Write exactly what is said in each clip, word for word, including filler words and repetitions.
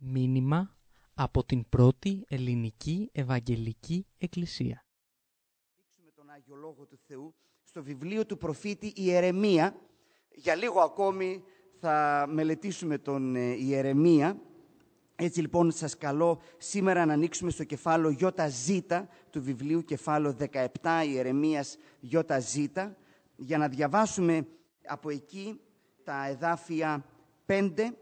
Μήνυμα από την πρώτη ελληνική Ευαγγελική Εκκλησία. Δείξουμε τον Άγιο Λόγο του Θεού στο βιβλίο του προφήτη Ιερεμία. Για λίγο ακόμη θα μελετήσουμε τον Ιερεμία. Έτσι λοιπόν σας καλώ σήμερα να ανοίξουμε στο κεφάλαιο ΙΖ του βιβλίου, κεφάλαιο δεκαεπτά Ιερεμίας ΙΖ, για να διαβάσουμε από εκεί τα εδάφια πέντε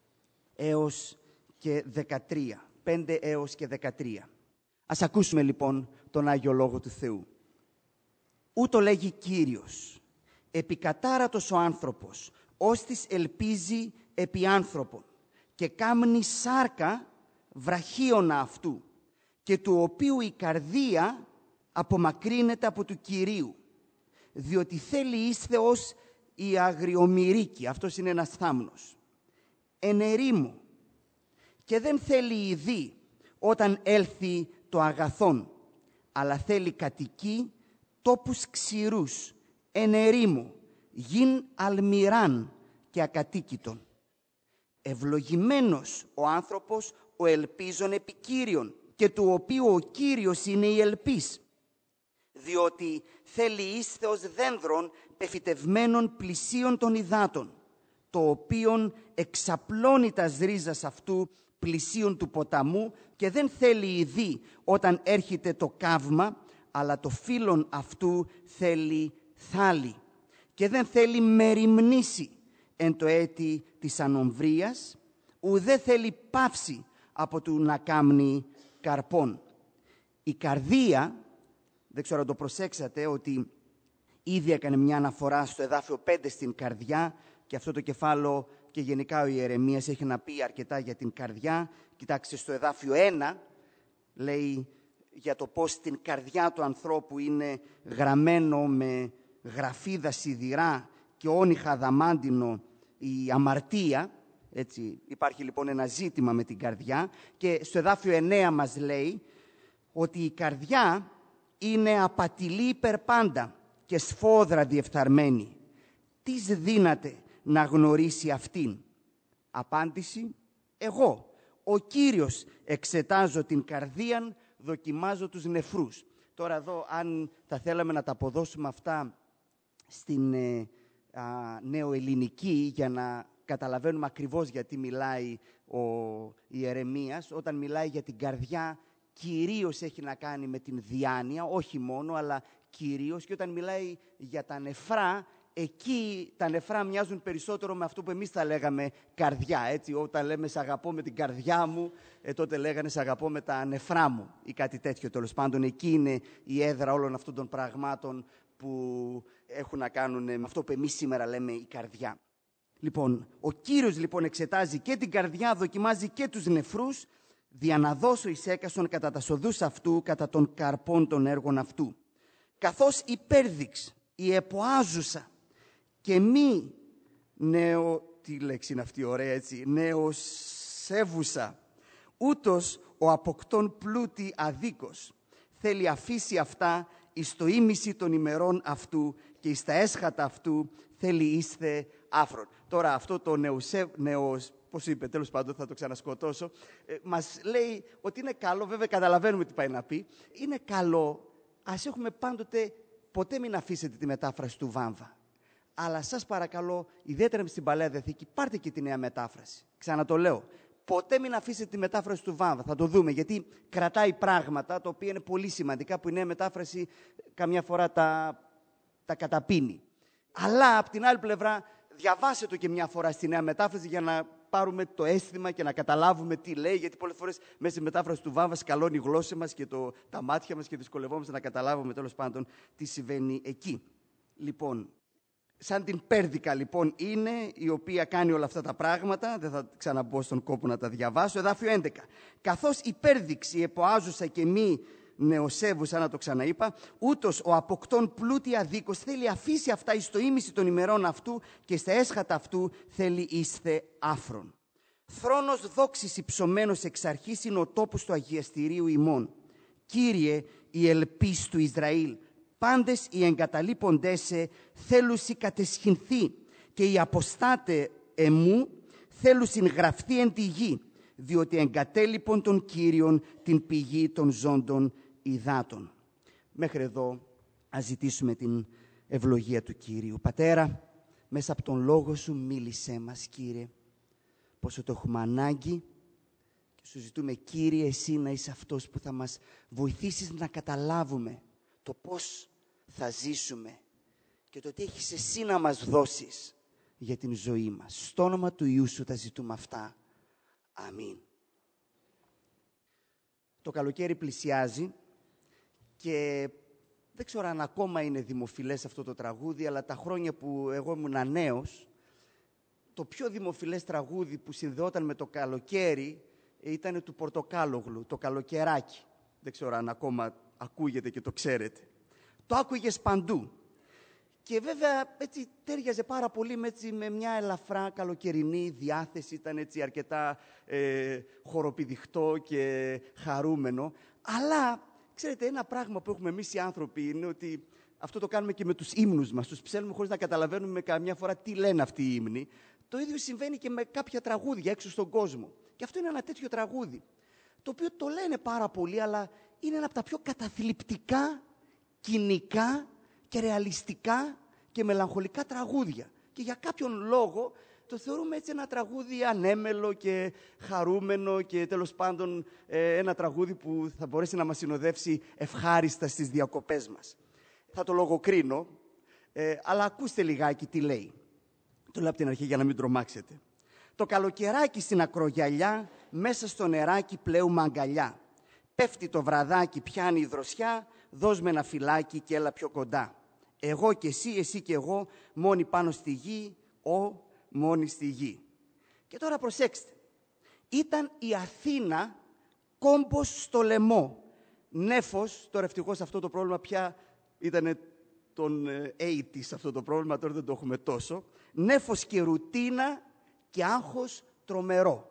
έως και δεκατρία. πέντε έως και δεκατρία. Ας ακούσουμε λοιπόν τον Άγιο Λόγο του Θεού. Ούτω λέγει Κύριος, επικατάρατος ο άνθρωπος, ώστις ελπίζει επί άνθρωπον, και κάμνει σάρκα βραχίωνα αυτού, και του οποίου η καρδία απομακρύνεται από του Κυρίου, διότι θέλει εις Θεός η αγριομυρίκη. Αυτός είναι ένας θάμνος. Εν ερήμου, και δεν θέλει ειδή όταν έλθει το αγαθόν, αλλά θέλει κατοικεί τόπους ξηρούς, εν ερήμου, γιν αλμυράν και ακατοίκητον. Ευλογημένος ο άνθρωπος ο ελπίζων επί Κύριον, και του οποίου ο Κύριος είναι η ελπίς, διότι θέλει εις Θεός δένδρον πεφυτευμένων πλησίων των υδάτων, το οποίον εξαπλώνει τας ρίζας αυτού πλησίων του ποταμού, και δεν θέλει ειδή όταν έρχεται το καύμα, αλλά το φύλλον αυτού θέλει θάλη, και δεν θέλει μεριμνήσει εν το έτη της ανομβρίας, ουδέ θέλει πάυση από του να κάμνει καρπών. Η καρδία, δεν ξέρω αν το προσέξατε, ότι ήδη έκανε μια αναφορά στο εδάφιο πέντε στην καρδιά, και αυτό το κεφάλαιο και γενικά ο Ιερεμίας έχει να πει αρκετά για την καρδιά. Κοιτάξτε, στο εδάφιο ένα λέει για το πώς την καρδιά του ανθρώπου είναι γραμμένο με γραφίδα σιδηρά και όνυχα αδαμάντινο η αμαρτία. Έτσι, υπάρχει λοιπόν ένα ζήτημα με την καρδιά. Και στο εδάφιο εννέα μας λέει ότι η καρδιά είναι απατηλή υπερπάντα και σφόδρα διεφθαρμένη. Τις δύναται να γνωρίσει αυτήν? Απάντηση: εγώ, ο Κύριος, εξετάζω την καρδίαν, δοκιμάζω τους νεφρούς. Τώρα εδώ, αν θα θέλαμε να τα αποδώσουμε αυτά στην ε, α, νεοελληνική, για να καταλαβαίνουμε ακριβώς γιατί μιλάει ο Ιερεμίας, όταν μιλάει για την καρδιά, κυρίως έχει να κάνει με την διάνοια, όχι μόνο, αλλά κυρίως. Και όταν μιλάει για τα νεφρά, εκεί τα νεφρά μοιάζουν περισσότερο με αυτό που εμείς θα λέγαμε καρδιά. Έτσι, όταν λέμε «σ' αγαπώ με την καρδιά μου», ε, τότε λέγανε «σ' αγαπώ με τα νεφρά μου» ή κάτι τέτοιο. Τέλος πάντων, εκεί είναι η έδρα όλων αυτών των πραγμάτων που έχουν να κάνουν με αυτό που εμείς σήμερα λέμε η καρδιά. Λοιπόν, ο Κύριος λοιπόν εξετάζει και την καρδιά, δοκιμάζει και τους νεφρούς, δια να δώσω εις έκαστον κατά τα σοδούς αυτού, κατά των καρπών των έργων αυτού. Καθώς υπέρδειξ, η εποάζουσα, και μη νέο, τι λέξη είναι αυτή ωραία έτσι, νεοσέβουσα, ούτως ο αποκτών πλούτη αδίκος, θέλει αφήσει αυτά εις το ήμιση των ημερών αυτού, και εις τα έσχατα αυτού θέλει είσθε άφρον. Τώρα αυτό το νεοσέ, νεος, πώς είπε, τέλος πάντων θα το ξανασκοτώσω, ε, μας λέει ότι είναι καλό, βέβαια καταλαβαίνουμε τι πάει να πει, είναι καλό, ας έχουμε πάντοτε, ποτέ μην αφήσετε τη μετάφραση του Βάμβα. Αλλά σας παρακαλώ, ιδιαίτερα στην Παλαιά Διαθήκη, πάρτε και τη Νέα Μετάφραση. Ξανατολέω, ποτέ μην αφήσετε τη μετάφραση του Βάμβα. Θα το δούμε, γιατί κρατάει πράγματα τα οποία είναι πολύ σημαντικά, που η Νέα Μετάφραση καμιά φορά τα, τα καταπίνει. Αλλά, από την άλλη πλευρά, διαβάστε το και μια φορά στη Νέα Μετάφραση για να πάρουμε το αίσθημα και να καταλάβουμε τι λέει, γιατί πολλές φορές μέσα στη μετάφραση του Βάμβα σκαλώνει η γλώσσα μας και το, τα μάτια μας και δυσκολευόμαστε να καταλάβουμε τέλος πάντων τι συμβαίνει εκεί. Λοιπόν, σαν την Πέρδικα λοιπόν είναι, η οποία κάνει όλα αυτά τα πράγματα, δεν θα ξαναμπώ στον κόπο να τα διαβάσω. Εδάφιο έντεκα. Καθώς η πέρδιξη εποάζουσα και μη νεοσέβουσα, να το ξαναείπα, ούτως ο αποκτών πλούτη αδίκος θέλει αφήσει αυτά εις το ήμιση των ημερών αυτού, και στα έσχατα αυτού θέλει είσθε άφρον. Θρόνος δόξης υψωμένος εξ αρχής είναι ο τόπος του αγιαστηρίου ημών. Κύριε, η ελπίς του Ισραήλ, πάντες οι εγκαταλείποντές σε θέλουσι κατεσχυνθεί, και οι αποστάτε εμού θέλουσιν γραφτεί εν τη γη, διότι εγκατέλειπον τον Κύριον την πηγή των ζώντων υδάτων. Μέχρι εδώ ας ζητήσουμε την ευλογία του Κύριου. Πατέρα, μέσα από τον Λόγο Σου μίλησέ μας, Κύριε, πόσο το έχουμε ανάγκη και Σου ζητούμε, Κύριε, Εσύ να είσαι αυτός που θα μας βοηθήσεις να καταλάβουμε το πώς θα ζήσουμε και το τι έχεις Εσύ να μας δώσεις για την ζωή μας. Στο όνομα του Υιού Σου τα ζητούμε αυτά. Αμήν. Το καλοκαίρι πλησιάζει και δεν ξέρω αν ακόμα είναι δημοφιλές αυτό το τραγούδι, αλλά τα χρόνια που εγώ ήμουν νέος, το πιο δημοφιλές τραγούδι που συνδεόταν με το καλοκαίρι ήταν του Πορτοκάλογλου, το Καλοκαιράκι. Δεν ξέρω αν ακόμα ακούγεται και το ξέρετε. Το άκουγες παντού. Και βέβαια έτσι τέριαζε πάρα πολύ με, έτσι, με μια ελαφρά καλοκαιρινή διάθεση, ήταν έτσι αρκετά ε, χοροπηδιχτό και χαρούμενο. Αλλά, ξέρετε, ένα πράγμα που έχουμε εμείς οι άνθρωποι είναι ότι αυτό το κάνουμε και με τους ύμνους μας. Τους ψέλνουμε χωρίς να καταλαβαίνουμε καμιά φορά τι λένε αυτοί οι ύμνοι. Το ίδιο συμβαίνει και με κάποια τραγούδια έξω στον κόσμο. Και αυτό είναι ένα τέτοιο τραγούδι, το οποίο το λένε πάρα πολύ, αλλά είναι ένα από τα πιο καταθλιπτικά, κοινικά και ρεαλιστικά και μελαγχολικά τραγούδια. Και για κάποιον λόγο το θεωρούμε έτσι ένα τραγούδι ανέμελο και χαρούμενο και τέλος πάντων ε, ένα τραγούδι που θα μπορέσει να μας συνοδεύσει ευχάριστα στις διακοπές μας. Θα το λογοκρίνω, ε, αλλά ακούστε λιγάκι τι λέει. Το λέω από την αρχή για να μην τρομάξετε. Το καλοκαιράκι στην ακρογιαλιά, μέσα στο νεράκι πλέουμε αγκαλιά. Πέφτει το βραδάκι, πιάνει η δροσιά, δώσ' με ένα φυλάκι και έλα πιο κοντά. Εγώ και εσύ, εσύ και εγώ, μόνοι πάνω στη γη, ο μόνοι στη γη. Και τώρα προσέξτε. Ήταν η Αθήνα κόμπος στο λαιμό. Νέφος, τώρα ευτυχώς αυτό το πρόβλημα πια ήταν των ογδόντα αυτό το πρόβλημα, τώρα δεν το έχουμε τόσο. Νέφος και ρουτίνα και άγχος τρομερό.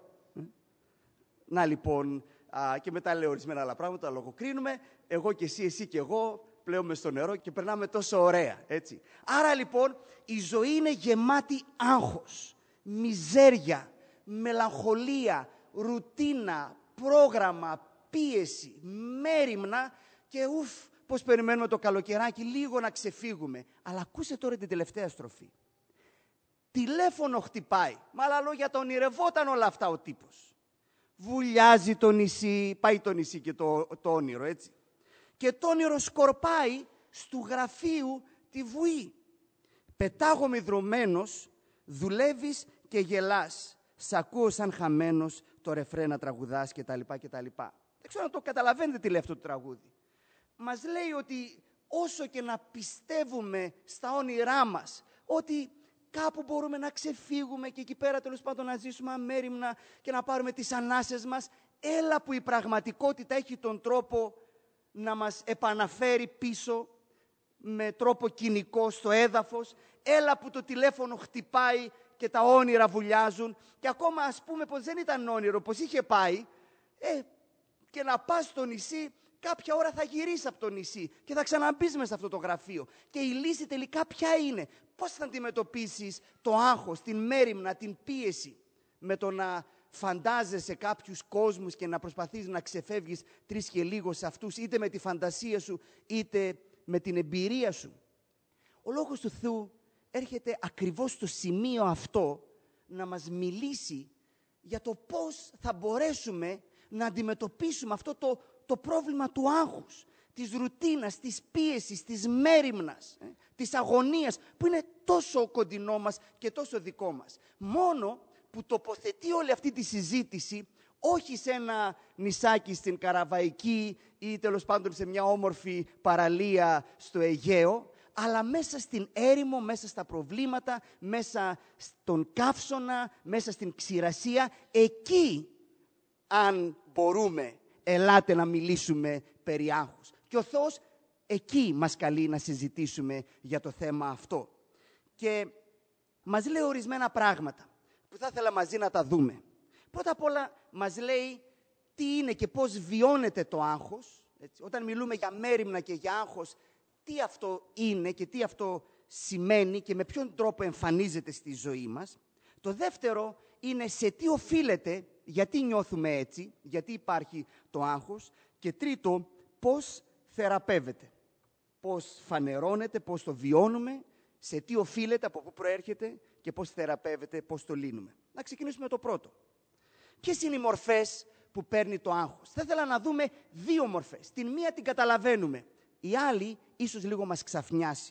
Να λοιπόν, α, και μετά λέω ορισμένα άλλα πράγματα, λογοκρίνουμε. Εγώ και εσύ, εσύ και εγώ, πλέουμε στο νερό και περνάμε τόσο ωραία, έτσι. Άρα λοιπόν η ζωή είναι γεμάτη άγχος, μιζέρια, μελαγχολία, ρουτίνα, πρόγραμμα, πίεση, μέριμνα και ουφ, πώς περιμένουμε το καλοκαιράκι λίγο να ξεφύγουμε. Αλλά ακούσε τώρα την τελευταία στροφή. Τηλέφωνο χτυπάει, με άλλα λόγια τα ονειρευόταν όλα αυτά ο τύπος. Βουλιάζει το νησί, πάει το νησί και το, το όνειρο, έτσι. Και το όνειρο σκορπάει στου γραφείου τη βουή. Πετάγομαι δρομένος, δουλεύεις και γελάς. Σ' ακούω σαν χαμένος το ρεφρέ να τραγουδάς κτλ. κτλ. Δεν ξέρω αν το καταλαβαίνετε τι λέει αυτό το τραγούδι. Μας λέει ότι όσο και να πιστεύουμε στα όνειρά μας, ότι κάπου μπορούμε να ξεφύγουμε και εκεί πέρα τέλος πάντων να ζήσουμε αμέριμνα και να πάρουμε τις ανάσες μας, έλα που η πραγματικότητα έχει τον τρόπο να μας επαναφέρει πίσω με τρόπο κοινικό στο έδαφος, έλα που το τηλέφωνο χτυπάει και τα όνειρα βουλιάζουν και ακόμα ας πούμε πως δεν ήταν όνειρο, πως είχε πάει, ε, και να πας στο νησί, κάποια ώρα θα γυρίσεις από το νησί και θα ξαναμπείς μέσα σε αυτό το γραφείο. Και η λύση τελικά ποια είναι? Πώς θα αντιμετωπίσεις το άγχος, την μέριμνα, την πίεση με το να φαντάζεσαι κάποιους κόσμους και να προσπαθείς να ξεφεύγεις τρεις και λίγο σε αυτούς, είτε με τη φαντασία σου, είτε με την εμπειρία σου. Ο Λόγος του Θεού έρχεται ακριβώς στο σημείο αυτό να μας μιλήσει για το πώς θα μπορέσουμε να αντιμετωπίσουμε αυτό το, το πρόβλημα του άγχους, της ρουτίνας, της πίεσης, της μέριμνας, ε, της αγωνίας, που είναι τόσο κοντινό μας και τόσο δικό μας. Μόνο που τοποθετεί όλη αυτή τη συζήτηση όχι σε ένα νησάκι στην Καραβαϊκή ή τέλος πάντων σε μια όμορφη παραλία στο Αιγαίο, αλλά μέσα στην έρημο, μέσα στα προβλήματα, μέσα στον καύσωνα, μέσα στην ξηρασία. Εκεί, αν μπορούμε, ελάτε να μιλήσουμε περί άγχους. Και ο Θεός εκεί μας καλεί να συζητήσουμε για το θέμα αυτό. Και μας λέει ορισμένα πράγματα που θα ήθελα μαζί να τα δούμε. Πρώτα απ' όλα μας λέει τι είναι και πώς βιώνεται το άγχος. Έτσι. Όταν μιλούμε για μέριμνα και για άγχος, τι αυτό είναι και τι αυτό σημαίνει και με ποιον τρόπο εμφανίζεται στη ζωή μας. Το δεύτερο είναι σε τι οφείλεται γιατί νιώθουμε έτσι, γιατί υπάρχει το άγχος και τρίτο, πώς θεραπεύεται, πώς φανερώνεται, πώς το βιώνουμε, σε τι οφείλεται, από πού προέρχεται και πώς θεραπεύεται, πώς το λύνουμε. Να ξεκινήσουμε με το πρώτο. Ποιες είναι οι μορφές που παίρνει το άγχος? Θα ήθελα να δούμε δύο μορφές. Την μία την καταλαβαίνουμε, η άλλη ίσως λίγο μας ξαφνιάσει.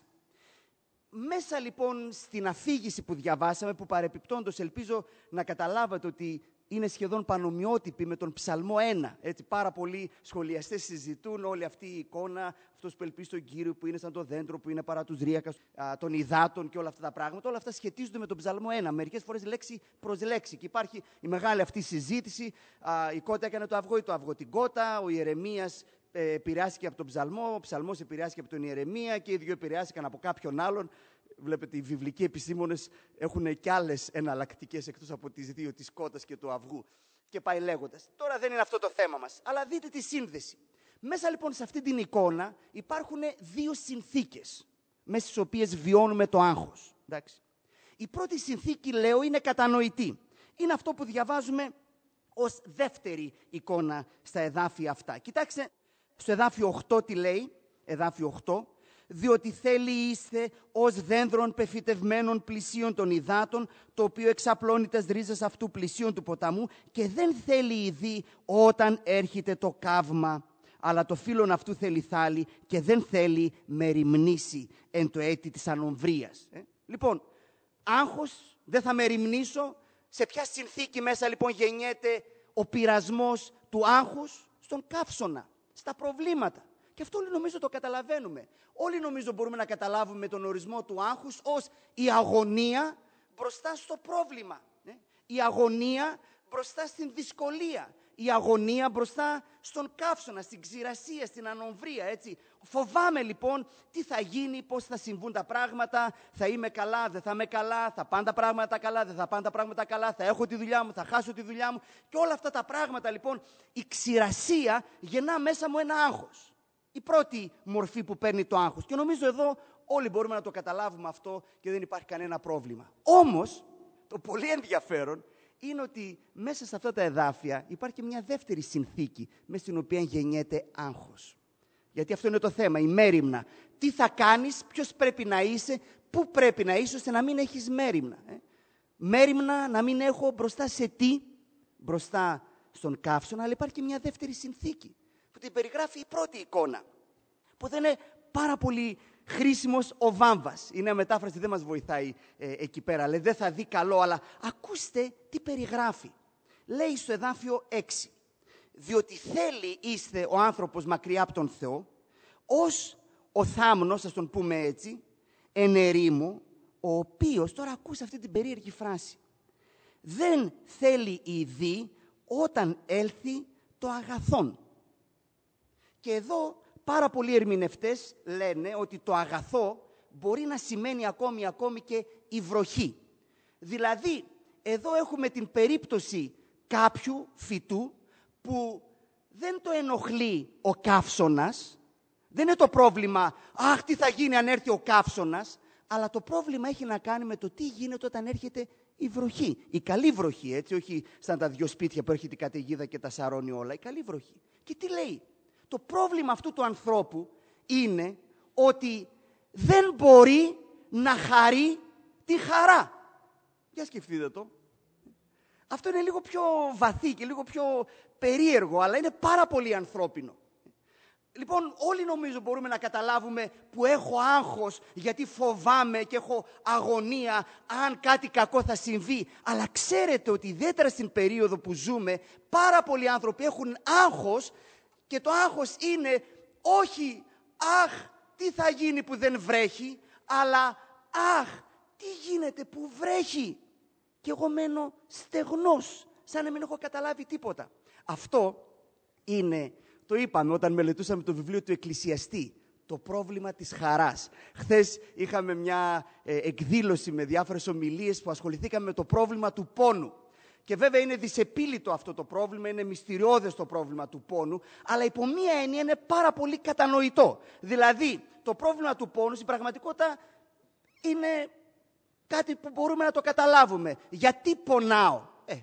Μέσα λοιπόν στην αφήγηση που διαβάσαμε, που παρεπιπτόντως ελπίζω να καταλάβατε ότι είναι σχεδόν πανομοιότυπη με τον Ψαλμό ένα. Έτσι, πάρα πολλοί σχολιαστές συζητούν όλη αυτή η εικόνα, αυτός που ελπίζει τον Κύριο, που είναι σαν το δέντρο, που είναι παρά τους ρύακας των υδάτων και όλα αυτά τα πράγματα. Όλα αυτά σχετίζονται με τον Ψαλμό ένα. Μερικές φορές λέξη προς λέξη. Και υπάρχει η μεγάλη αυτή συζήτηση. Α, η κότα έκανε το αυγό ή το αυγό την κότα. Ο Ιερεμίας ε, επηρεάστηκε από τον Ψαλμό, ο Ψαλμός επηρεάστηκε από τον Ιερεμία και οι δύο επηρεάστηκαν από κάποιον άλλον. Βλέπετε, οι βιβλικοί επιστήμονες έχουν και άλλες εναλλακτικές εκτός από τις δύο, της κότας και του αυγού. Και πάει λέγοντας. Τώρα δεν είναι αυτό το θέμα μας, αλλά δείτε τη σύνδεση. Μέσα λοιπόν σε αυτή την εικόνα υπάρχουν δύο συνθήκες, μέσα στις οποίες βιώνουμε το άγχος. Εντάξει. Η πρώτη συνθήκη, λέω, είναι κατανοητή. Είναι αυτό που διαβάζουμε ως δεύτερη εικόνα στα εδάφια αυτά. Κοιτάξτε, στο εδάφιο οκτώ τι λέει, εδάφιο οκτώ. Διότι θέλει είστε ως δένδρον πεφυτευμένων πλησίων των υδάτων, το οποίο εξαπλώνει τας ρίζες αυτού πλησίων του ποταμού και δεν θέλει ειδή όταν έρχεται το καύμα, αλλά το φύλλον αυτού θέλει θάλη και δεν θέλει μεριμνήσει εν το έτη της ανομβρίας. Ε? Λοιπόν, άγχος, δεν θα μεριμνήσω. Σε ποια συνθήκη μέσα λοιπόν γεννιέται ο πειρασμός του άγχους? Στον καύσωνα, στα προβλήματα. Και αυτό όλοι νομίζω το καταλαβαίνουμε. Όλοι νομίζω μπορούμε να καταλάβουμε τον ορισμό του άγχους ως η αγωνία μπροστά στο πρόβλημα. Η αγωνία μπροστά στην δυσκολία. Η αγωνία μπροστά στον καύσωνα, στην ξηρασία, στην ανομβρία. Έτσι. Φοβάμαι λοιπόν τι θα γίνει, πώς θα συμβούν τα πράγματα, θα είμαι καλά, δεν θα είμαι καλά, θα πάνε τα πράγματα καλά, δεν θα πάνε τα πράγματα καλά, θα έχω τη δουλειά μου, θα χάσω τη δουλειά μου. Και όλα αυτά τα πράγματα λοιπόν, η ξηρασία γεννά μέσα μου ένα άγχος. Η πρώτη μορφή που παίρνει το άγχος. Και νομίζω εδώ όλοι μπορούμε να το καταλάβουμε αυτό και δεν υπάρχει κανένα πρόβλημα. Όμως, το πολύ ενδιαφέρον είναι ότι μέσα σε αυτά τα εδάφια υπάρχει μια δεύτερη συνθήκη μέσα στην οποία γεννιέται άγχος. Γιατί αυτό είναι το θέμα, η μέριμνα. Τι θα κάνεις, ποιος πρέπει να είσαι, πού πρέπει να είσαι ώστε να μην έχεις μέριμνα. Ε? Μέριμνα να μην έχω μπροστά σε τι, μπροστά στον καύσωνα, αλλά υπάρχει και μια δεύτερη συνθήκη που την περιγράφει η πρώτη εικόνα, που δεν είναι πάρα πολύ χρήσιμος ο βάμβας. Είναι μια μετάφραση, δεν μας βοηθάει ε, εκεί πέρα. Λέει, δεν θα δει καλό, αλλά ακούστε τι περιγράφει. Λέει στο εδάφιο έξι. Διότι θέλει είστε ο άνθρωπος μακριά από τον Θεό, ως ο θάμνος, ας τον πούμε έτσι, εν ερήμου, ο οποίος, τώρα ακούς αυτή την περίεργη φράση, δεν θέλει ειδή όταν έλθει το αγαθόν. Και εδώ πάρα πολλοί ερμηνευτές λένε ότι το αγαθό μπορεί να σημαίνει ακόμη, ακόμη και η βροχή. Δηλαδή, εδώ έχουμε την περίπτωση κάποιου φυτού που δεν το ενοχλεί ο καύσωνας, δεν είναι το πρόβλημα, αχ, τι θα γίνει αν έρθει ο καύσωνας, αλλά το πρόβλημα έχει να κάνει με το τι γίνεται όταν έρχεται η βροχή. Η καλή βροχή, έτσι, όχι σαν τα δυο σπίτια που έρχεται η καταιγίδα και τα σαρώνει όλα, η καλή βροχή. Και τι λέει? Το πρόβλημα αυτού του ανθρώπου είναι ότι δεν μπορεί να χαρεί τη χαρά. Για σκεφτείτε το. Αυτό είναι λίγο πιο βαθύ και λίγο πιο περίεργο, αλλά είναι πάρα πολύ ανθρώπινο. Λοιπόν, όλοι νομίζω μπορούμε να καταλάβουμε που έχω άγχος γιατί φοβάμαι και έχω αγωνία αν κάτι κακό θα συμβεί. Αλλά ξέρετε ότι ιδιαίτερα στην περίοδο που ζούμε, πάρα πολλοί άνθρωποι έχουν άγχος και το άγχος είναι όχι «αχ, τι θα γίνει που δεν βρέχει», αλλά «αχ, τι γίνεται που βρέχει» και εγώ μένω στεγνός, σαν να μην έχω καταλάβει τίποτα. Αυτό είναι, το είπαμε όταν μελετούσαμε το βιβλίο του Εκκλησιαστή, το πρόβλημα της χαράς. Χθες είχαμε μια ε, εκδήλωση με διάφορες ομιλίες που ασχοληθήκαμε με το πρόβλημα του πόνου. Και βέβαια είναι δυσεπίλητο αυτό το πρόβλημα, είναι μυστηριώδες το πρόβλημα του πόνου, αλλά υπό μία έννοια είναι πάρα πολύ κατανοητό. Δηλαδή, το πρόβλημα του πόνου στην πραγματικότητα είναι κάτι που μπορούμε να το καταλάβουμε. Γιατί πονάω? Ε,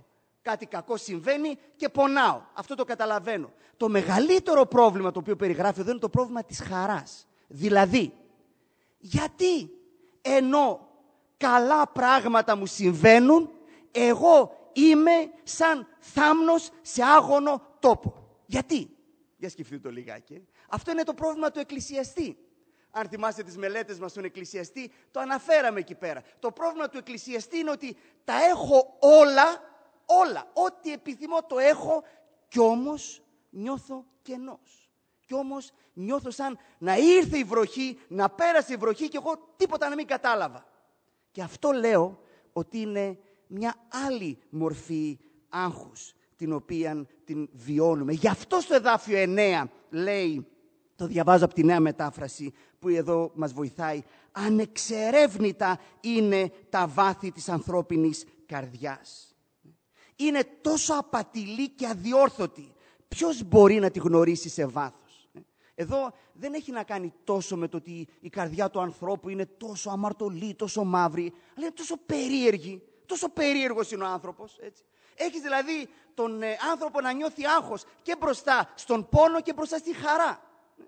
Κάτι κακό συμβαίνει και πονάω. Αυτό το καταλαβαίνω. Το μεγαλύτερο πρόβλημα το οποίο περιγράφει εδώ είναι το πρόβλημα της χαράς. Δηλαδή, γιατί ενώ καλά πράγματα μου συμβαίνουν, εγώ είμαι σαν θάμνος σε άγωνο τόπο. Γιατί? Για σκεφτείτε το λιγάκι. Αυτό είναι το πρόβλημα του εκκλησιαστή. Αν θυμάστε τις μελέτες μας στον εκκλησιαστή, το αναφέραμε εκεί πέρα. Το πρόβλημα του εκκλησιαστή είναι ότι τα έχω όλα, όλα, ό,τι επιθυμώ το έχω, κι όμως νιώθω κενός. Κι όμως νιώθω σαν να ήρθε η βροχή, να πέρασε η βροχή και εγώ τίποτα να μην κατάλαβα. Και αυτό λέω ότι είναι μια άλλη μορφή άγχους, την οποία την βιώνουμε. Γι' αυτό στο εδάφιο εννέα λέει, το διαβάζω από τη Νέα Μετάφραση, που εδώ μας βοηθάει, ανεξερεύνητα είναι τα βάθη της ανθρώπινης καρδιάς. Είναι τόσο απατηλή και αδιόρθωτη. Ποιος μπορεί να τη γνωρίσει σε βάθος? Εδώ δεν έχει να κάνει τόσο με το ότι η καρδιά του ανθρώπου είναι τόσο αμαρτωλή, τόσο μαύρη, αλλά είναι τόσο περίεργη. Τόσο περίεργος είναι ο άνθρωπος, έτσι. Έχεις δηλαδή τον ε, άνθρωπο να νιώθει άγχος και μπροστά στον πόνο και μπροστά στη χαρά.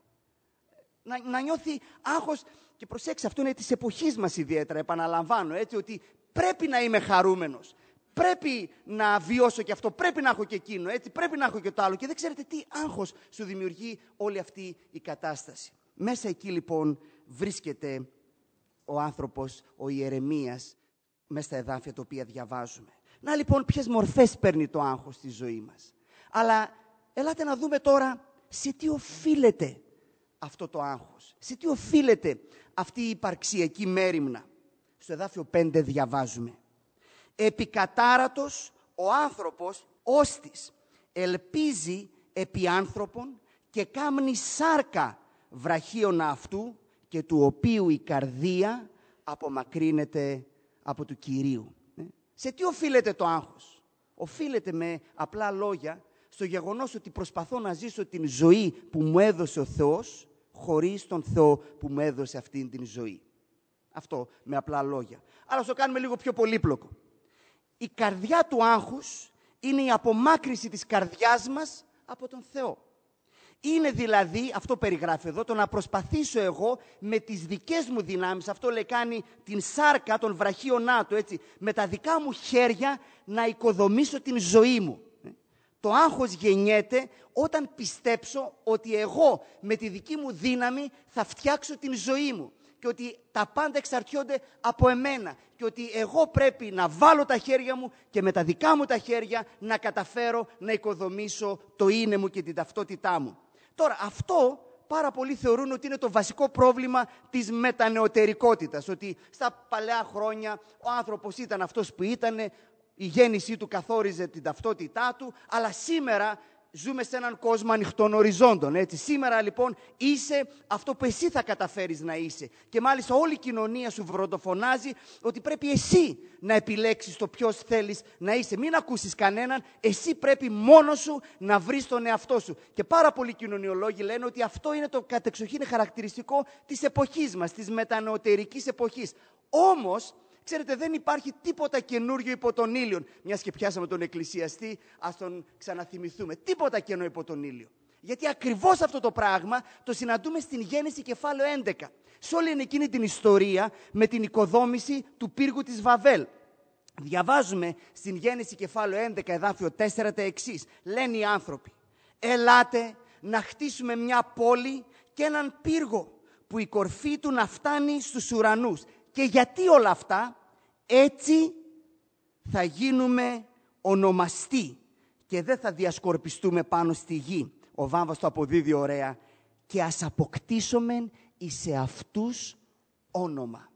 Να, να νιώθει άγχος, και προσέξτε, αυτό είναι της εποχής μας ιδιαίτερα, επαναλαμβάνω, έτσι, ότι πρέπει να είμαι χαρούμενος. Πρέπει να βιώσω και αυτό, πρέπει να έχω και εκείνο, έτσι, πρέπει να έχω και το άλλο. Και δεν ξέρετε τι άγχος σου δημιουργεί όλη αυτή η κατάσταση. Μέσα εκεί λοιπόν βρίσκεται ο άνθρωπος, ο Ιερεμίας, μέσα στα εδάφια τα οποία διαβάζουμε. Να λοιπόν ποιες μορφές παίρνει το άγχος στη ζωή μας. Αλλά ελάτε να δούμε τώρα σε τι οφείλεται αυτό το άγχος. Σε τι οφείλεται αυτή η υπαρξιακή μέριμνα. Στο εδάφιο πέντε διαβάζουμε. Επικατάρατος ο άνθρωπος όστις ελπίζει επί άνθρωπων και κάμνει σάρκα βραχίωνα αυτού και του οποίου η καρδία απομακρύνεται από του Κυρίου. Σε τι οφείλεται το άγχος? Οφείλεται με απλά λόγια στο γεγονός ότι προσπαθώ να ζήσω την ζωή που μου έδωσε ο Θεός χωρίς τον Θεό που μου έδωσε αυτήν την ζωή. Αυτό με απλά λόγια. Αλλά ας το κάνουμε λίγο πιο πολύπλοκο. Η καρδιά του άγχους είναι η απομάκρυση της καρδιάς μας από τον Θεό. Είναι δηλαδή, αυτό περιγράφει εδώ, το να προσπαθήσω εγώ με τις δικές μου δυνάμεις, αυτό λέει κάνει την σάρκα των βραχίωνά του, έτσι, με τα δικά μου χέρια να οικοδομήσω την ζωή μου. Το άγχος γεννιέται όταν πιστέψω ότι εγώ με τη δική μου δύναμη θα φτιάξω την ζωή μου και ότι τα πάντα εξαρτιόνται από εμένα και ότι εγώ πρέπει να βάλω τα χέρια μου και με τα δικά μου τα χέρια να καταφέρω να οικοδομήσω το είναι μου και την ταυτότητά μου. Τώρα, αυτό πάρα πολλοί θεωρούν ότι είναι το βασικό πρόβλημα της μετανεωτερικότητας, ότι στα παλαιά χρόνια ο άνθρωπος ήταν αυτός που ήταν, η γέννησή του καθόριζε την ταυτότητά του, αλλά σήμερα ζούμε σε έναν κόσμο ανοιχτών οριζόντων, έτσι. Σήμερα λοιπόν είσαι αυτό που εσύ θα καταφέρεις να είσαι. Και μάλιστα όλη η κοινωνία σου βροντοφωνάζει ότι πρέπει εσύ να επιλέξεις το ποιος θέλεις να είσαι. Μην ακούσεις κανέναν, εσύ πρέπει μόνος σου να βρεις τον εαυτό σου. Και πάρα πολλοί κοινωνιολόγοι λένε ότι αυτό είναι το κατεξοχήν χαρακτηριστικό της εποχής μας, της μετανεωτερικής εποχής. Όμως, ξέρετε, δεν υπάρχει τίποτα καινούριο υπό τον ήλιο. Μιας και πιάσαμε τον εκκλησιαστή, ας τον ξαναθυμηθούμε. Τίποτα καινούριο υπό τον ήλιο. Γιατί ακριβώς αυτό το πράγμα το συναντούμε στην Γέννηση κεφάλαιο έντεκα. Σε όλη εκείνη την ιστορία με την οικοδόμηση του πύργου της Βαβέλ. Διαβάζουμε στην Γέννηση κεφάλαιο έντεκα, εδάφιο τέσσερα, τα εξής. Λένε οι άνθρωποι, ελάτε να χτίσουμε μια πόλη και έναν πύργο που η κορφή του να φτάνει στους ουρανούς. Και γιατί όλα αυτά? Έτσι θα γίνουμε ονομαστοί και δεν θα διασκορπιστούμε πάνω στη γη. Ο Βάμβας το αποδίδει ωραία. Και ας αποκτήσουμε εις σε αυτούς όνομα.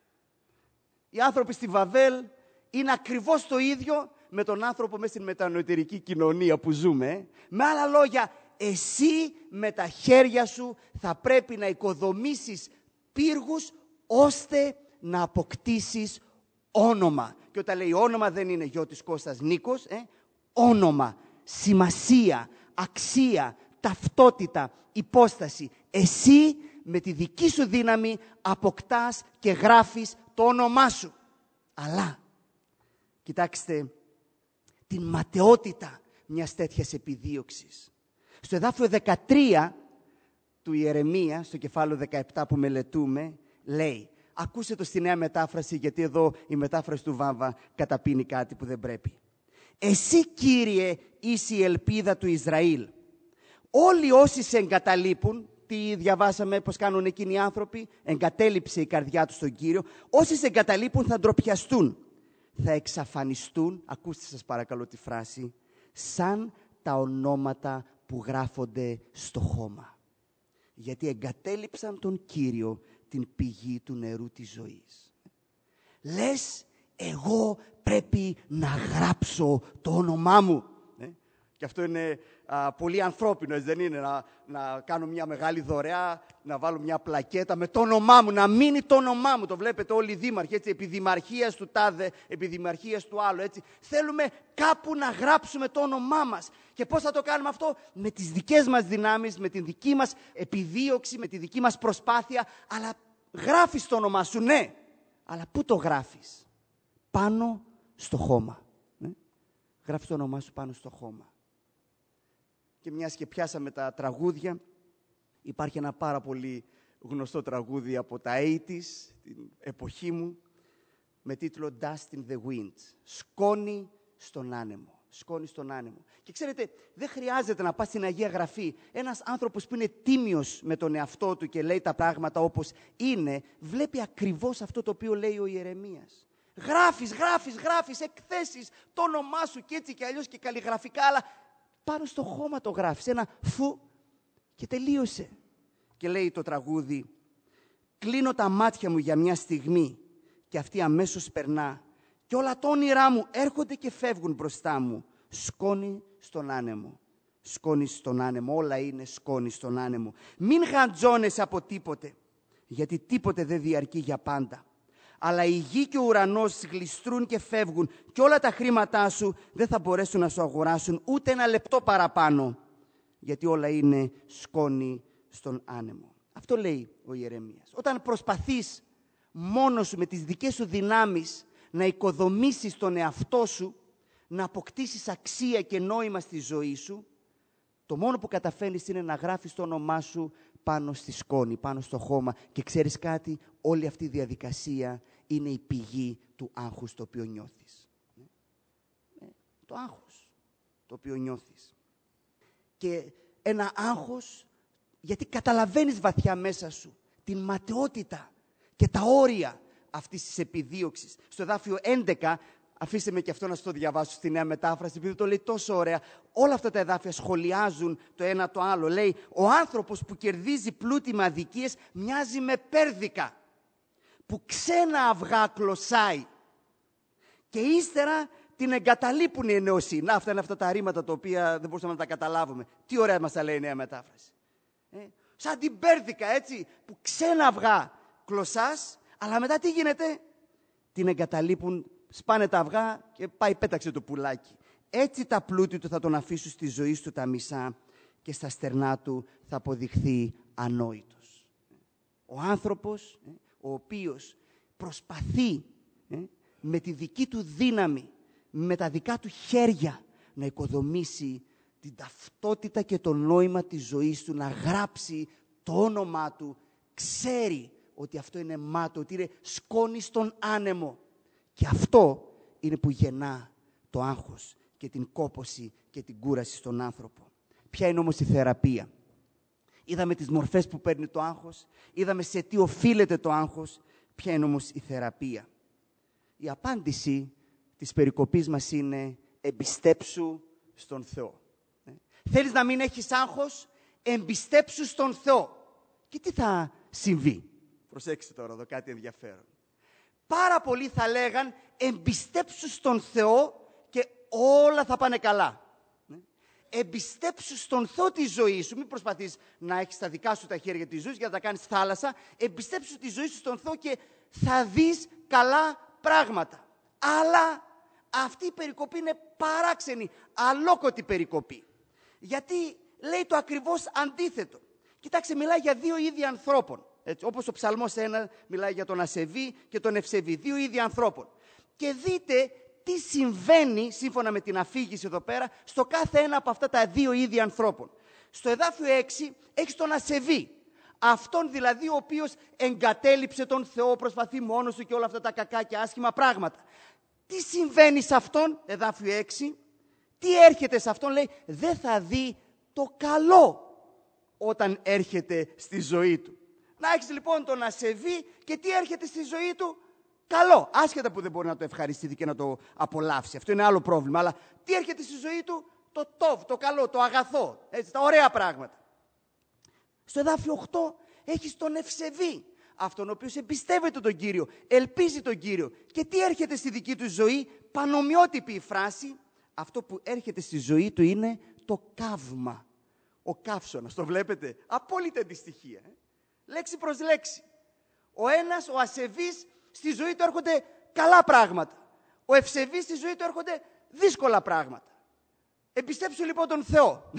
Οι άνθρωποι στη Βαβέλ είναι ακριβώς το ίδιο με τον άνθρωπο μέσα στην μετανεωτερική κοινωνία που ζούμε. Με άλλα λόγια, εσύ με τα χέρια σου θα πρέπει να οικοδομήσεις πύργους ώστε να αποκτήσεις όνομα. Και όταν λέει όνομα δεν είναι Γιώτης Κώστας Νίκος, ε? Όνομα, σημασία, αξία, ταυτότητα, υπόσταση. Εσύ με τη δική σου δύναμη αποκτάς και γράφεις το όνομά σου. Αλλά, κοιτάξτε, την ματαιότητα μιας τέτοιας επιδίωξης. Στο εδάφιο δεκατρία του Ιερεμία, στο κεφάλαιο δεκαεπτά που μελετούμε, λέει, ακούστε το στη νέα μετάφραση, γιατί εδώ η μετάφραση του Βάβα καταπίνει κάτι που δεν πρέπει. Εσύ, Κύριε, είσαι η ελπίδα του Ισραήλ. Όλοι όσοι σε εγκαταλείπουν, τι διαβάσαμε πως κάνουν εκείνοι οι άνθρωποι, εγκατέλειψε η καρδιά τους στον Κύριο, όσοι σε εγκαταλείπουν θα ντροπιαστούν, θα εξαφανιστούν, ακούστε σας παρακαλώ τη φράση, σαν τα ονόματα που γράφονται στο χώμα. Γιατί εγκατέλειψαν τον Κύριο, την πηγή του νερού της ζωής. Λες, εγώ πρέπει να γράψω το όνομά μου. Ε? Και αυτό είναι α, πολύ ανθρώπινο, έτσι δεν είναι, να, να κάνω μια μεγάλη δωρεά, να βάλω μια πλακέτα με το όνομά μου, να μείνει το όνομά μου. Το βλέπετε όλοι οι δήμαρχοι, έτσι, επιδημαρχίας του τάδε, επιδημαρχίας του άλλου, έτσι. Θέλουμε κάπου να γράψουμε το όνομά μας. Και πώς θα το κάνουμε αυτό? Με τις δικές μας δυνάμεις, με την δική μας επιδίωξη, με τη δική μας προσπάθεια, αλλά γράφεις το όνομά σου, ναι. Αλλά πού το γράφεις? Πάνω στο χώμα. Ναι? Γράφεις το όνομά σου πάνω στο χώμα. Και μιας και πιάσαμε τα τραγούδια, υπάρχει ένα πάρα πολύ γνωστό τραγούδι από τα ογδόντα, την εποχή μου, με τίτλο Dust in the Wind. Σκόνη στον άνεμο. Σκόνη στον άνεμο. Και ξέρετε, δεν χρειάζεται να πας στην Αγία Γραφή. Ένας άνθρωπος που είναι τίμιος με τον εαυτό του και λέει τα πράγματα όπως είναι, βλέπει ακριβώς αυτό το οποίο λέει ο Ιερεμίας. Γράφεις, γράφεις, γράφεις, εκθέσεις το όνομά σου και έτσι και αλλιώς και καλλιγραφικά, αλλά πάνω στο χώμα το γράφεις. Ένα φου και τελείωσε. Και λέει το τραγούδι, κλείνω τα μάτια μου για μια στιγμή και αυτή αμέσως περνά. Και όλα τα όνειρά μου έρχονται και φεύγουν μπροστά μου. Σκόνη στον άνεμο. Σκόνη στον άνεμο. Όλα είναι σκόνη στον άνεμο. Μην γαντζώνεσαι από τίποτε, γιατί τίποτε δεν διαρκεί για πάντα. Αλλά η γη και ο ουρανός γλιστρούν και φεύγουν και όλα τα χρήματά σου δεν θα μπορέσουν να σου αγοράσουν ούτε ένα λεπτό παραπάνω, γιατί όλα είναι σκόνη στον άνεμο. Αυτό λέει ο Ιερεμίας. Όταν προσπαθείς μόνος σου με τις δικές σου δυνάμεις να οικοδομήσεις τον εαυτό σου, να αποκτήσεις αξία και νόημα στη ζωή σου, το μόνο που καταφέρνεις είναι να γράφεις το όνομά σου πάνω στη σκόνη, πάνω στο χώμα. Και ξέρεις κάτι, όλη αυτή η διαδικασία είναι η πηγή του άγχους το οποίο νιώθεις. Το άγχος το οποίο νιώθεις. Και ένα άγχος γιατί καταλαβαίνεις βαθιά μέσα σου την ματαιότητα και τα όρια αυτής της επιδίωξης. Στο εδάφιο έντεκα, αφήστε με και αυτό να σας το διαβάσω στη νέα μετάφραση, επειδή το λέει τόσο ωραία. Όλα αυτά τα εδάφια σχολιάζουν το ένα το άλλο. Λέει, ο άνθρωπος που κερδίζει πλούτη με αδικίες μοιάζει με πέρδικα, που ξένα αυγά κλωσάει και ύστερα την εγκαταλείπουν οι εννοωσοί. Να, αυτά είναι αυτά τα ρήματα τα οποία δεν μπορούσαμε να τα καταλάβουμε. Τι ωραία μας τα λέει η νέα μετάφραση. Ε, σαν την πέρδικα, έτσι, που ξένα αυγά κλωσάς, αλλά μετά τι γίνεται? Την εγκαταλείπουν, σπάνε τα αυγά και πάει πέταξε το πουλάκι. Έτσι τα πλούτη του θα τον αφήσουν στη ζωή του τα μισά και στα στερνά του θα αποδειχθεί ανόητος. Ο άνθρωπος, ε, ο οποίος προσπαθεί ε, με τη δική του δύναμη, με τα δικά του χέρια να οικοδομήσει την ταυτότητα και το νόημα της ζωής του, να γράψει το όνομά του, ξέρει ότι αυτό είναι μάτω, ότι είναι σκόνη στον άνεμο. Και αυτό είναι που γεννά το άγχος και την κόπωση και την κούραση στον άνθρωπο. Ποια είναι όμως η θεραπεία? Είδαμε τις μορφές που παίρνει το άγχος, είδαμε σε τι οφείλεται το άγχος. Ποια είναι όμως η θεραπεία? Η απάντηση της περικοπής μας είναι εμπιστέψου στον Θεό. Ε? Θέλεις να μην έχεις άγχος? Εμπιστέψου στον Θεό. Και τι θα συμβεί? Προσέξτε τώρα εδώ κάτι ενδιαφέρον. Πάρα πολλοί θα λέγαν εμπιστέψου στον Θεό και όλα θα πάνε καλά. Εμπιστέψου στον Θεό τη ζωή σου. Μην προσπαθείς να έχεις τα δικά σου τα χέρια της ζωής για να τα κάνεις θάλασσα. Εμπιστέψου τη ζωή σου στον Θεό και θα δεις καλά πράγματα. Αλλά αυτή η περικοπή είναι παράξενη, αλόκοτη περικοπή. Γιατί λέει το ακριβώς αντίθετο. Κοιτάξτε, μιλάει για δύο είδη ανθρώπων. Έτσι, όπως ο Ψαλμός ένα μιλάει για τον ασεβή και τον ευσεβή. Δύο είδη ανθρώπων. Και δείτε τι συμβαίνει, σύμφωνα με την αφήγηση εδώ πέρα, στο κάθε ένα από αυτά τα δύο είδη ανθρώπων. Στο εδάφιο έξι έχεις τον ασεβή. Αυτόν δηλαδή ο οποίος εγκατέλειψε τον Θεό, προσπαθεί μόνος του και όλα αυτά τα κακά και άσχημα πράγματα. Τι συμβαίνει σε αυτόν, εδάφιο έξι, τι έρχεται σε αυτόν, λέει, δεν θα δει το καλό όταν έρχεται στη ζωή του. Να έχεις λοιπόν τον ασεβή και τι έρχεται στη ζωή του, καλό. Άσχετα που δεν μπορεί να το ευχαριστηθεί και να το απολαύσει. Αυτό είναι άλλο πρόβλημα. Αλλά τι έρχεται στη ζωή του, το τόβ, το καλό, το αγαθό, έτσι, τα ωραία πράγματα. Στο εδάφιο οκτώ έχεις τον ευσεβή. Αυτόν ο οποίος εμπιστεύεται τον Κύριο, ελπίζει τον Κύριο. Και τι έρχεται στη δική του ζωή, πανομοιότυπη η φράση, αυτό που έρχεται στη ζωή του είναι το καύμα. Ο καύσωνας, το βλέπετε, απόλυτα αντιστοιχεία. Ε? Λέξη προς λέξη. Ο ένας, ο ασεβής, στη ζωή του έρχονται καλά πράγματα. Ο ευσεβής στη ζωή του έρχονται δύσκολα πράγματα. Εμπιστέψου λοιπόν τον Θεό.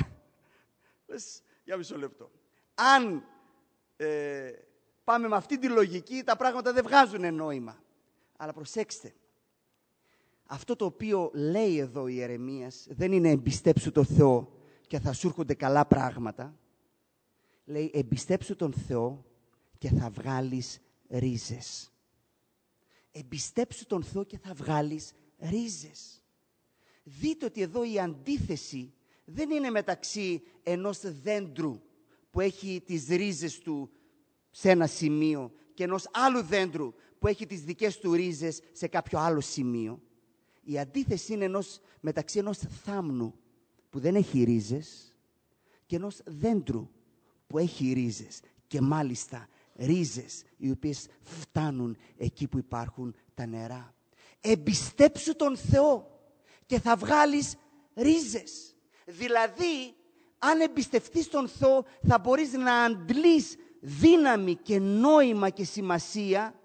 Για μισό λεπτό. Αν ε, πάμε με αυτή τη λογική, τα πράγματα δεν βγάζουν νόημα. Αλλά προσέξτε, αυτό το οποίο λέει εδώ η Ιερεμίας δεν είναι εμπιστέψου τον Θεό και θα σου έρχονται καλά πράγματα. Λέει εμπιστέψου τον Θεό και θα βγάλεις ρίζες. Εμπιστέψου τον Θεό και θα βγάλεις ρίζες. Δείτε ότι εδώ η αντίθεση δεν είναι μεταξύ ενός δέντρου που έχει τις ρίζες του σε ένα σημείο και ενός άλλου δέντρου που έχει τις δικές του ρίζες σε κάποιο άλλο σημείο. Η αντίθεση είναι ενός, μεταξύ ενός θάμνου που δεν έχει ρίζες και ενός δέντρου που έχει ρίζες και μάλιστα ρίζες οι οποίες φτάνουν εκεί που υπάρχουν τα νερά. Εμπιστέψου τον Θεό και θα βγάλεις ρίζες. Δηλαδή, αν εμπιστευτείς τον Θεό, θα μπορείς να αντλείς δύναμη και νόημα και σημασία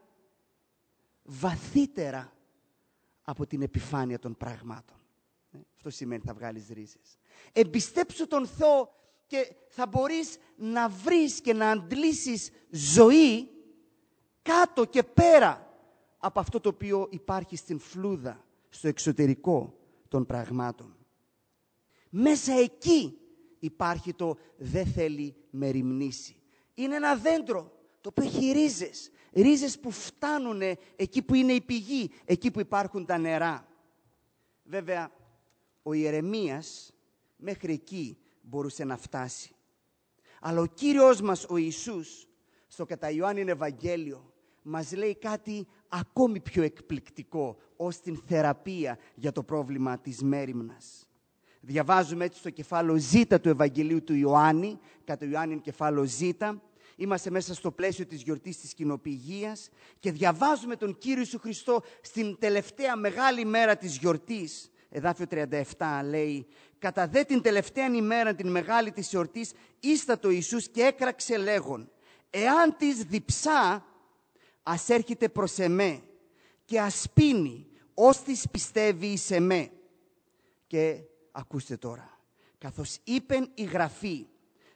βαθύτερα από την επιφάνεια των πραγμάτων. Αυτό σημαίνει θα βγάλεις ρίζες. Εμπιστέψου τον Θεό και θα μπορείς να βρεις και να αντλήσεις ζωή κάτω και πέρα από αυτό το οποίο υπάρχει στην φλούδα, στο εξωτερικό των πραγμάτων. Μέσα εκεί υπάρχει το δεν θέλει μεριμνήσει. Είναι ένα δέντρο το οποίο έχει ρίζες. Ρίζες που φτάνουν εκεί που είναι η πηγή, εκεί που υπάρχουν τα νερά. Βέβαια, ο Ιερεμίας μέχρι εκεί μπορούσε να φτάσει. Αλλά ο Κύριος μας, ο Ιησούς, στο κατά Ιωάννην Ευαγγέλιο, μας λέει κάτι ακόμη πιο εκπληκτικό ως την θεραπεία για το πρόβλημα της μέριμνας. Διαβάζουμε έτσι στο κεφάλαιο Ζ του Ευαγγελίου του Ιωάννη, κατά Ιωάννην κεφάλαιο Ζ. Είμαστε μέσα στο πλαίσιο της γιορτής της Κοινοπηγίας και διαβάζουμε τον Κύριο Ιησού Χριστό στην τελευταία μεγάλη μέρα της γιορτής. Εδάφιο τριάντα επτά λέει, κατά δε την τελευταία ημέρα την μεγάλη της γιορτής, ίστατο Ιησούς και έκραξε λέγον, εάν της διψά, ας έρχεται προς εμέ και ας πίνει, ως της πιστεύει εις εμέ. Και ακούστε τώρα, καθώς είπεν η Γραφή,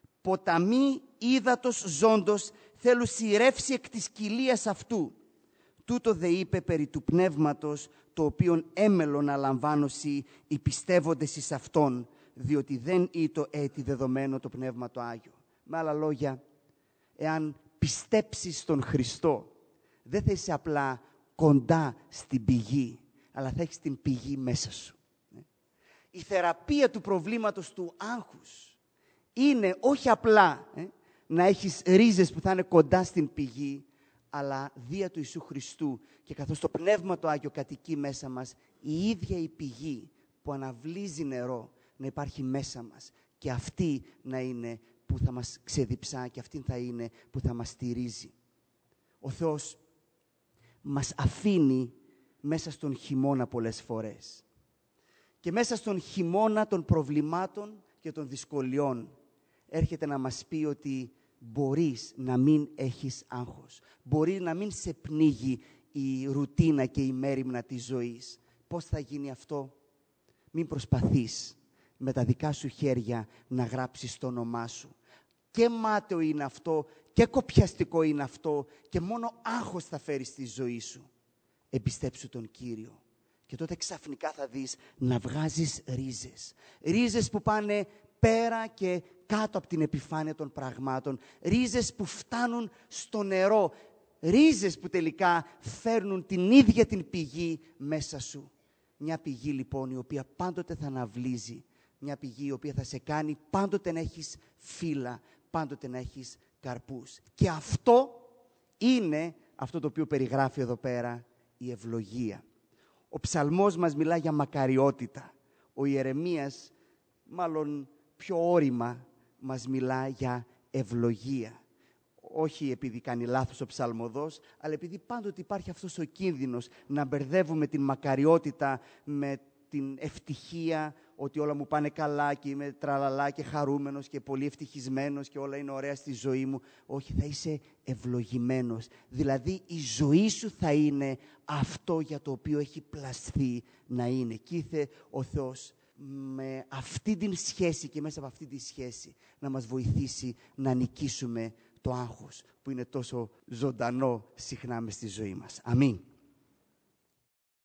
ποταμί ύδατος ζώντος θέλουν σειρεύσει εκ της κοιλίας αυτού. Τούτο δε είπε περί του πνεύματος, το οποίον έμελον να λαμβάνωση οι πιστεύοντες εις αυτόν, διότι δεν ήτο έτη δεδομένο το Πνεύμα το Άγιο. Με άλλα λόγια, εάν πιστέψεις στον Χριστό, δεν θα είσαι απλά κοντά στην πηγή, αλλά θα έχεις την πηγή μέσα σου. Η θεραπεία του προβλήματος του άγχους είναι όχι απλά ε, να έχεις ρίζες που θα είναι κοντά στην πηγή, αλλά δια του Ιησού Χριστού και καθώς το Πνεύμα το Άγιο κατοικεί μέσα μας, η ίδια η πηγή που αναβλύζει νερό να υπάρχει μέσα μας και αυτή να είναι που θα μας ξεδιψά και αυτή θα είναι που θα μας στηρίζει. Ο Θεός μας αφήνει μέσα στον χειμώνα πολλές φορές. Και μέσα στον χειμώνα των προβλημάτων και των δυσκολιών έρχεται να μας πει ότι μπορείς να μην έχεις άγχος. Μπορεί να μην σε πνίγει η ρουτίνα και η μέριμνα της ζωής. Πώς θα γίνει αυτό? Μην προσπαθείς με τα δικά σου χέρια να γράψεις το όνομά σου. Και μάταιο είναι αυτό και κοπιαστικό είναι αυτό και μόνο άγχος θα φέρει στη ζωή σου. Εμπιστέψου τον Κύριο Και τότε ξαφνικά θα δεις να βγάζεις ρίζες. Ρίζες που πάνε πέρα και κάτω από την επιφάνεια των πραγμάτων. Ρίζες που φτάνουν στο νερό. Ρίζες που τελικά φέρνουν την ίδια την πηγή μέσα σου. Μια πηγή λοιπόν η οποία πάντοτε θα αναβλύζει. Μια πηγή η οποία θα σε κάνει πάντοτε να έχεις φύλλα, πάντοτε να έχεις καρπούς. Και αυτό είναι αυτό το οποίο περιγράφει εδώ πέρα η ευλογία. Ο ψαλμός μας μιλά για μακαριότητα. Ο Ιερεμίας, μάλλον πιο όρημα, μας μιλά για ευλογία. Όχι επειδή κάνει λάθος ο ψαλμοδός, αλλά επειδή πάντοτε υπάρχει αυτός ο κίνδυνος να μπερδεύουμε την μακαριότητα με την ευτυχία, ότι όλα μου πάνε καλά και είμαι τραλαλά και χαρούμενος και πολύ ευτυχισμένος και όλα είναι ωραία στη ζωή μου. Όχι, θα είσαι ευλογημένος. Δηλαδή η ζωή σου θα είναι αυτό για το οποίο έχει πλασθεί να είναι. Και ήθε ο Θεός με αυτή την σχέση και μέσα από αυτή τη σχέση να μας βοηθήσει να νικήσουμε το άγχος που είναι τόσο ζωντανό συχνά μες στη ζωή μας. Αμήν.